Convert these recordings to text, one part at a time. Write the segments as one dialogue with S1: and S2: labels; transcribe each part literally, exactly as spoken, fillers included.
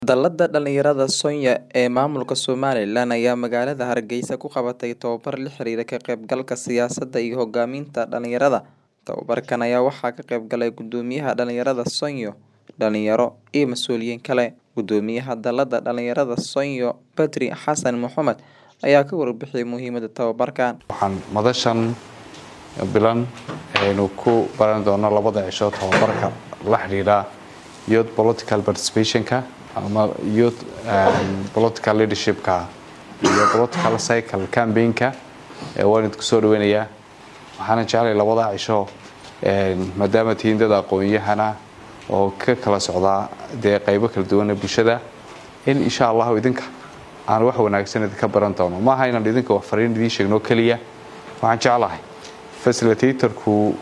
S1: Dallada dhalinyarada Soonya ee maamulka Somaliland ayaa magaalada Hargeysa ku qabatay tababar la xiriira ka qaybgalka siyaasadda iyo hogaaminta dhalinyarada. Tababarkan ayaa waxaa ka qayb galay Gudoomiyaha Dhalinyarada Soonya, dhalinyaro iyo mas'uuliyiin kale. Gudoomiyaha Dallada Dhalinyarada Soonya, Badri Xasan Mohamed, ayaa ka warbixiyay muhiimadda tababarkan.
S2: Waxaan madashan bilan aynu ku baran doonaa labada cisho tababarka la xiriira youth political participation-ka ama youth um, political leadership-ka iyo political cycle campaign-ka ee waan idinku soo dhaweynayaa. Waxaan jeclahay labada cisho ee maadaama tihiin dad aqoon-yahana oo ka kala socda dee qaybo kala duwan bulshada in insha Allah idinka aan wax wanaagsan idinka baran doono. Ma aha inaan idinka wax fariin idin sheegno kaliya. Waxaan jeclahay facilitator-ku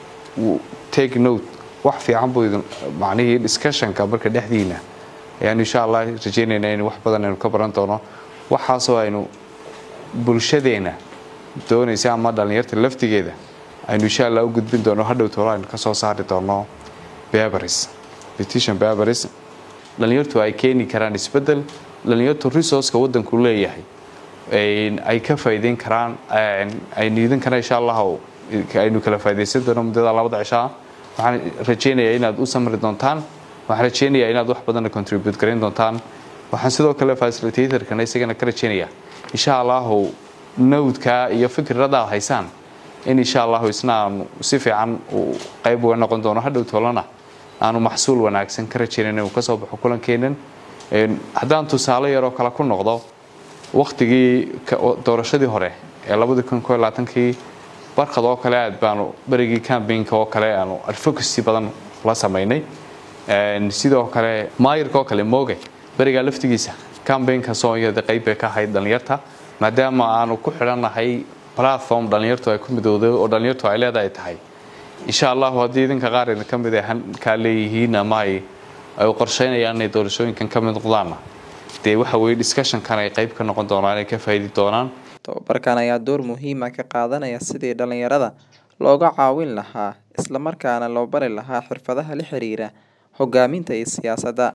S2: take note wax fiican buu idin macnaheedu discussion-ka marka dhexdiina ayaan insha Allah rajaynaynaa in wax badan aynu ka baran doono. Waxaas oo aynu bulshadeena doonaysa ama dhalinyarta laftigeeda aynu insha Allah u gudbin doono hadhow toolaan ka soo saari doono papers petition papers dhalinyartu ay keeni karaan isbedel. Dhalinyartu resource-ka wadanku leeyahay ay ka faa'iideyn karaan ay niidan karaan insha Allah aynu kala faa'iideysan doono muddada labada cisho. Waxaan rajaynayaa inaad u samri doontaan. Waxaan rajaynayaa inaad wax badan contribute gareyn doontaan. Waxaan sidoo kale facilitator-kana isagana ka rajaynayaa insha Allah nowdka iyo fikradaha haysan in insha Allah isna si fiican u qayb uga noqon doono hadhow toolana aanu maxsuul wanaagsan ka rajaynayno ka soo baxo kulankeenan. Haddaan tusaale yar oo kala ku noqdo waqtigii doorashadii hore ee laba kun iyo labaatan-kii barqad oo kale aad baanu barigii campaign-ka oo kale aanu advocacy badan la sameynay. sidoo kale maayirka oo kale mooge bariga laftigiisa campaign-ka Soomaaliya qayb ka ahayd dhalinyarta maadaama aanu ku xiranahay platform dhalinyartu ay ku midowday oo dhalinyartu ay leedahay tahay insha Allah haddii idinka qaar idin ka mid ah ka leeyihiin ama ay qorsheynayaan inay doorashooyinkan ka mid noqdaan dee waxa weeye discussion-kan ay qayb ka noqon doonaan ay ka faa'iidi doonaan.
S1: Tababarkan ayaa door muhiim ah ka qaadanaya sidii dhalinyarada looga caawin lahaa isla markaana loo bari lahaa xirfadaha la xiriira hogaaminta iyo siyaasadda.